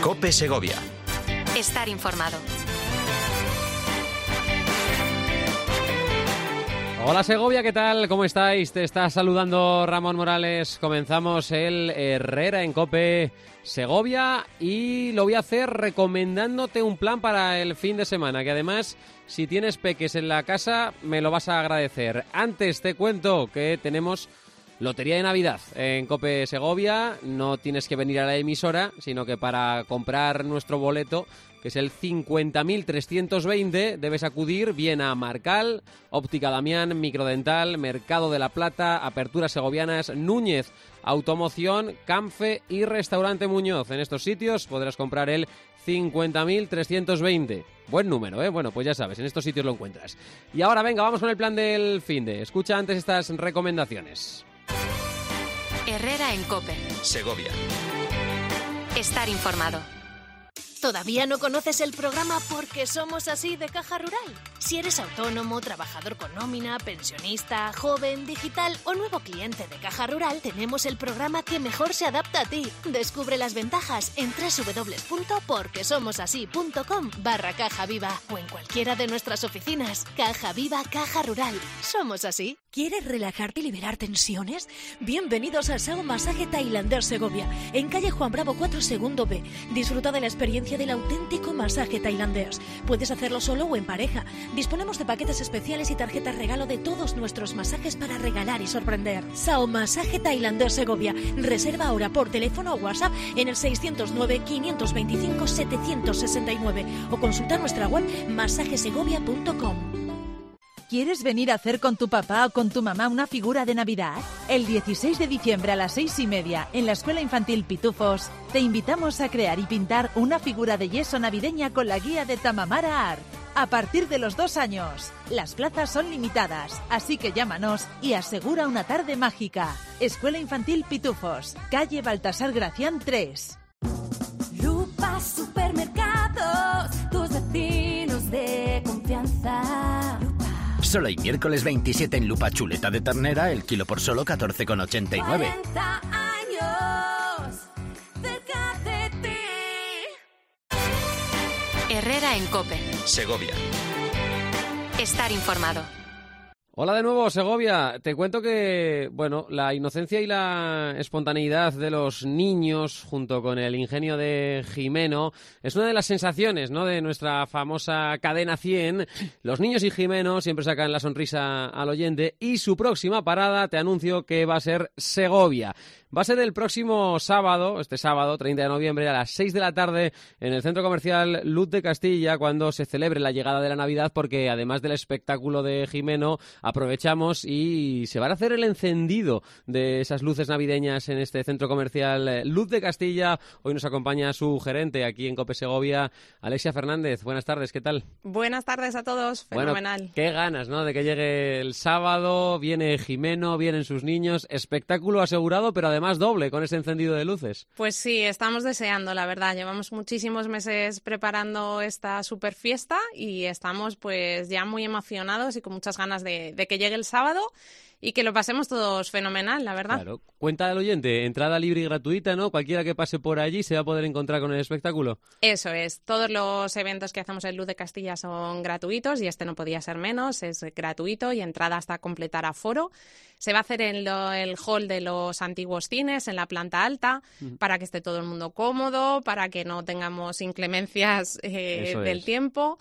COPE Segovia. Estar informado. Hola Segovia, ¿qué tal? ¿Cómo estáis? Te está saludando Ramón Morales. Comenzamos el Herrera en COPE Segovia y lo voy a hacer recomendándote un plan para el fin de semana, que además, si tienes peques en la casa, me lo vas a agradecer. Antes te cuento que tenemos Lotería de Navidad en COPE Segovia. No tienes que venir a la emisora, sino que para comprar nuestro boleto, que es el 50.320, debes acudir bien a Marcal, Óptica Damián, Microdental, Mercado de la Plata, Aperturas Segovianas, Núñez Automoción, Camfe y Restaurante Muñoz. En estos sitios podrás comprar el 50.320. Buen número, ¿eh? Bueno, pues ya sabes, en estos sitios lo encuentras. Y ahora venga, vamos con el plan del finde. Escucha antes estas recomendaciones. Herrera en COPE Segovia. Estar informado. ¿Todavía no conoces el programa Porque Somos Así de Caja Rural? Si eres autónomo, trabajador con nómina, pensionista, joven, digital o nuevo cliente de Caja Rural, tenemos el programa que mejor se adapta a ti. Descubre las ventajas en www.porquesomosasí.com/Caja Viva o en cualquiera de nuestras oficinas. Caja Viva, Caja Rural. Somos así. ¿Quieres relajarte y liberar tensiones? Bienvenidos a Sao Masaje Tailandés Segovia, en calle Juan Bravo 4, segundo B. Disfruta de la experiencia del auténtico masaje tailandés. Puedes hacerlo solo o en pareja. Disponemos de paquetes especiales y tarjetas regalo de todos nuestros masajes para regalar y sorprender. Sao Masaje Tailandés Segovia. Reserva ahora por teléfono o WhatsApp en el 609-525-769 o consulta nuestra web masajesegovia.com. ¿Quieres venir a hacer con tu papá o con tu mamá una figura de Navidad? El 16 de diciembre a las 6:30 en la Escuela Infantil Pitufos te invitamos a crear y pintar una figura de yeso navideña con la guía de Tamamara Art. A partir de los 2 años. Las plazas son limitadas, así que llámanos y asegura una tarde mágica. Escuela Infantil Pitufos, calle Baltasar Gracián 3. Lupa Supermercados, tus vecinos de confianza. Solo hay miércoles 27 en Lupa chuleta de ternera, el kilo por solo 14,89. 40 años cerca de ti. Herrera en COPE Segovia. Estar informado. Hola de nuevo, Segovia. Te cuento que, bueno, la inocencia y la espontaneidad de los niños, junto con el ingenio de Jimeno, es una de las sensaciones, ¿no?, de nuestra famosa cadena 100. Los niños y Jimeno siempre sacan la sonrisa al oyente y su próxima parada, te anuncio que va a ser Segovia. Va a ser el próximo sábado, este sábado, 30 de noviembre, a las 6 de la tarde, en el Centro Comercial Luz de Castilla, cuando se celebre la llegada de la Navidad, porque además del espectáculo de Jimeno, aprovechamos y se va a hacer el encendido de esas luces navideñas en este Centro Comercial Luz de Castilla. Hoy nos acompaña su gerente aquí en COPE Segovia, Alexia Fernández. Buenas tardes, ¿qué tal? Buenas tardes a todos, fenomenal. Bueno, qué ganas, ¿no?, de que llegue el sábado, viene Jimeno, vienen sus niños, espectáculo asegurado, pero además doble con ese encendido de luces. Pues sí, estamos deseando, la verdad. Llevamos muchísimos meses preparando esta super fiesta y estamos pues ya muy emocionados y con muchas ganas de que llegue el sábado y que lo pasemos todos fenomenal, la verdad. Claro. Cuenta al oyente, entrada libre y gratuita, ¿no? Cualquiera que pase por allí se va a poder encontrar con el espectáculo. Eso es. Todos los eventos que hacemos en Luz de Castilla son gratuitos y este no podía ser menos. Es gratuito y entrada hasta completar aforo. Se va a hacer en el hall de los antiguos cines, en la planta alta, para que esté todo el mundo cómodo, para que no tengamos inclemencias del tiempo.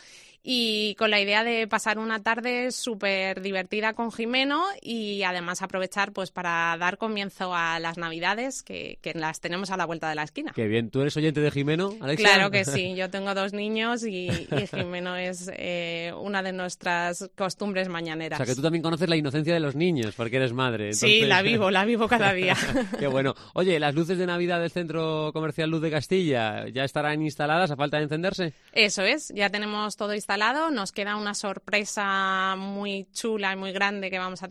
Y con la idea de pasar una tarde súper divertida con Jimeno y además aprovechar pues para dar comienzo a las Navidades que las tenemos a la vuelta de la esquina. Qué bien. ¿Tú eres oyente de Jimeno, Alexia? Claro que sí. Yo tengo 2 niños y Jimeno es una de nuestras costumbres mañaneras. O sea, que tú también conoces la inocencia de los niños porque eres madre. Entonces... Sí, la vivo cada día. Qué bueno. Oye, ¿las luces de Navidad del Centro Comercial Luz de Castilla ya estarán instaladas a falta de encenderse? Eso es. Ya tenemos todo instalado. Nos queda una sorpresa muy chula y muy grande que vamos a tener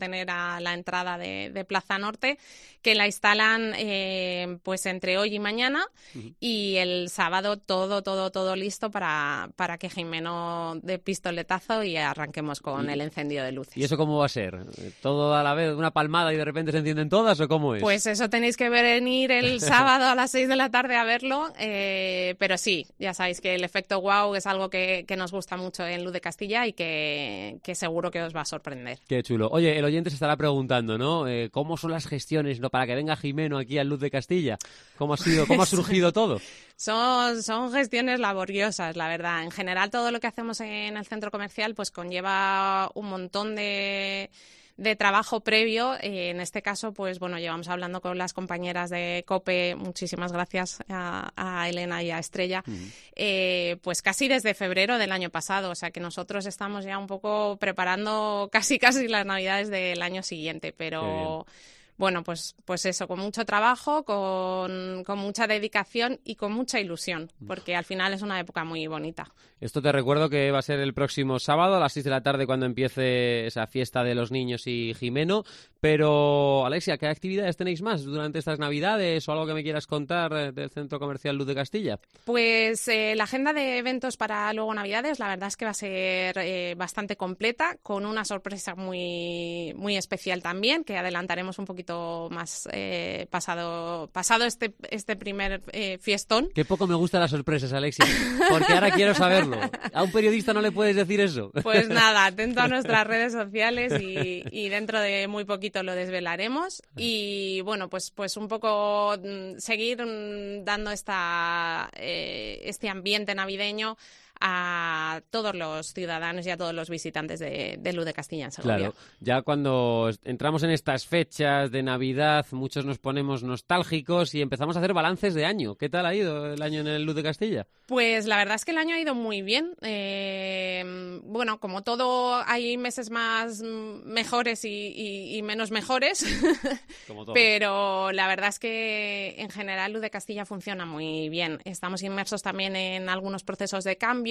la entrada de Plaza Norte, que la instalan pues entre hoy y mañana, y el sábado todo listo para que Jimeno dé pistoletazo y arranquemos con el encendido de luces. ¿Y eso cómo va a ser? ¿Todo a la vez, una palmada y de repente se encienden todas o cómo es? Pues eso tenéis que venir el sábado a las 6 de la tarde a verlo, pero sí, ya sabéis que el efecto wow es algo que nos gusta mucho en Luz de Castilla y que seguro que os va a sorprender. Qué chulo. Oye, el oyente se estará preguntando, ¿no? ¿Cómo son las gestiones, ¿no? Para que venga Jimeno aquí a Luz de Castilla. ¿Cómo ha surgido todo? Son gestiones laboriosas, la verdad. En general, todo lo que hacemos en el centro comercial pues conlleva un montón de trabajo previo. En este caso, pues bueno, llevamos hablando con las compañeras de COPE, muchísimas gracias a Elena y a Estrella, pues casi desde febrero del año pasado. O sea que nosotros estamos ya un poco preparando casi las navidades del año siguiente, pero... Bueno, pues eso, con mucho trabajo, con mucha dedicación y con mucha ilusión, porque al final es una época muy bonita. Esto te recuerdo que va a ser el próximo sábado a las 6 de la tarde cuando empiece esa fiesta de los niños y Jimeno. Pero, Alexia, ¿qué actividades tenéis más durante estas Navidades o algo que me quieras contar del Centro Comercial Luz de Castilla? Pues la agenda de eventos para luego Navidades, la verdad es que va a ser bastante completa, con una sorpresa muy, muy especial también, que adelantaremos un poquito más pasado este primer fiestón. Qué poco me gustan las sorpresas, Alexia, porque ahora quiero saberlo. A un periodista no le puedes decir eso. Pues nada, atento a nuestras redes sociales y dentro de muy poquito lo desvelaremos. Y bueno, pues un poco seguir dando este ambiente navideño a todos los ciudadanos y a todos los visitantes de Luz de Castilla en Segovia. Claro, ya cuando entramos en estas fechas de Navidad, muchos nos ponemos nostálgicos y empezamos a hacer balances de año. ¿Qué tal ha ido el año en el Luz de Castilla? Pues la verdad es que el año ha ido muy bien. Bueno, como todo, hay meses más mejores y menos mejores, como todo. Pero la verdad es que en general Luz de Castilla funciona muy bien. Estamos inmersos también en algunos procesos de cambio.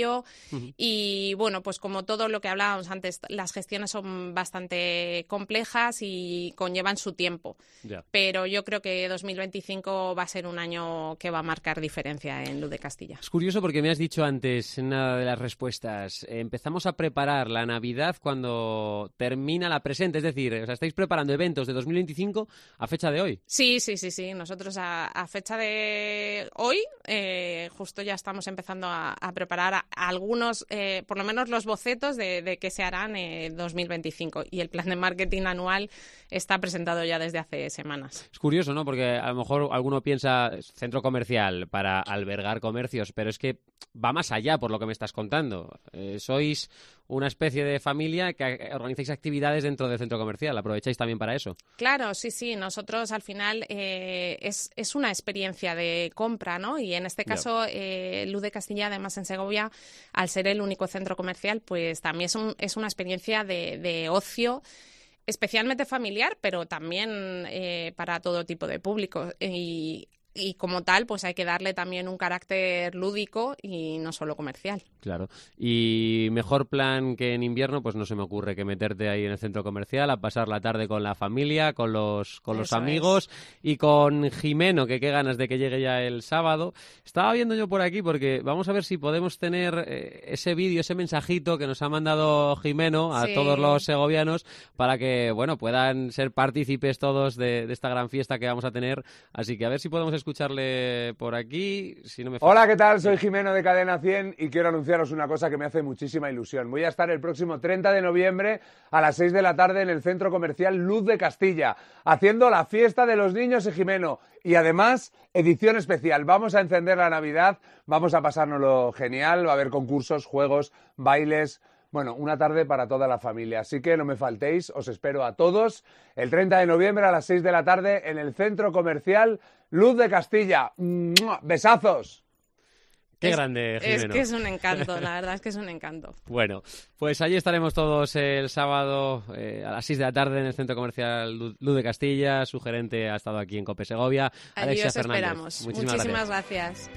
Y bueno, pues como todo lo que hablábamos antes, las gestiones son bastante complejas y conllevan su tiempo. Ya. Pero yo creo que 2025 va a ser un año que va a marcar diferencia en Luz de Castilla. Es curioso porque me has dicho antes en una de las respuestas, empezamos a preparar la Navidad cuando termina la presente, es decir, o sea, estáis preparando eventos de 2025 a fecha de hoy. Sí. Nosotros a fecha de hoy justo ya estamos empezando a preparar algunos, por lo menos los bocetos de qué se harán en 2025, y el plan de marketing anual está presentado ya desde hace semanas. Es curioso, ¿no? Porque a lo mejor alguno piensa centro comercial para albergar comercios, pero es que va más allá por lo que me estás contando. Sois una especie de familia que organizáis actividades dentro del centro comercial. ¿Aprovecháis también para eso? Claro, sí. Nosotros al final es una experiencia de compra, ¿no? Y en este caso Luz de Castilla, además en Segovia, al ser el único centro comercial, pues también es una experiencia de ocio, especialmente familiar, pero también para todo tipo de público. Y como tal, pues hay que darle también un carácter lúdico y no solo comercial. Claro. Y mejor plan que en invierno, pues no se me ocurre que meterte ahí en el centro comercial a pasar la tarde con la familia, con los amigos y con Jimeno, que qué ganas de que llegue ya el sábado. Estaba viendo yo por aquí porque vamos a ver si podemos tener ese vídeo, ese mensajito que nos ha mandado Jimeno a todos los segovianos para que, bueno, puedan ser partícipes todos de esta gran fiesta que vamos a tener. Así que a ver si podemos escucharle por aquí. Si no me falla. Hola, ¿qué tal? Soy Jimeno de Cadena 100 y quiero anunciaros una cosa que me hace muchísima ilusión. Voy a estar el próximo 30 de noviembre a las 6 de la tarde en el Centro Comercial Luz de Castilla, haciendo la fiesta de los niños y Jimeno. Y además, edición especial. Vamos a encender la Navidad, vamos a pasárnoslo genial, va a haber concursos, juegos, bailes. Bueno, una tarde para toda la familia, así que no me faltéis, os espero a todos el 30 de noviembre a las 6 de la tarde en el Centro Comercial Luz de Castilla. ¡Mua! ¡Besazos! Qué grande, Jimeno. Es que es un encanto, la verdad es que es un encanto. Bueno, pues allí estaremos todos el sábado a las 6 de la tarde en el Centro Comercial Luz de Castilla. Su gerente ha estado aquí en COPE Segovia, allí Alexia os Fernández. Esperamos. Muchísimas gracias.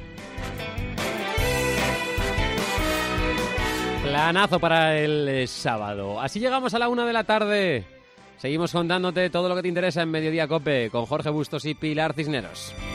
Planazo para el sábado. Así llegamos a la 1 de la tarde. Seguimos contándote todo lo que te interesa en Mediodía COPE con Jorge Bustos y Pilar Cisneros.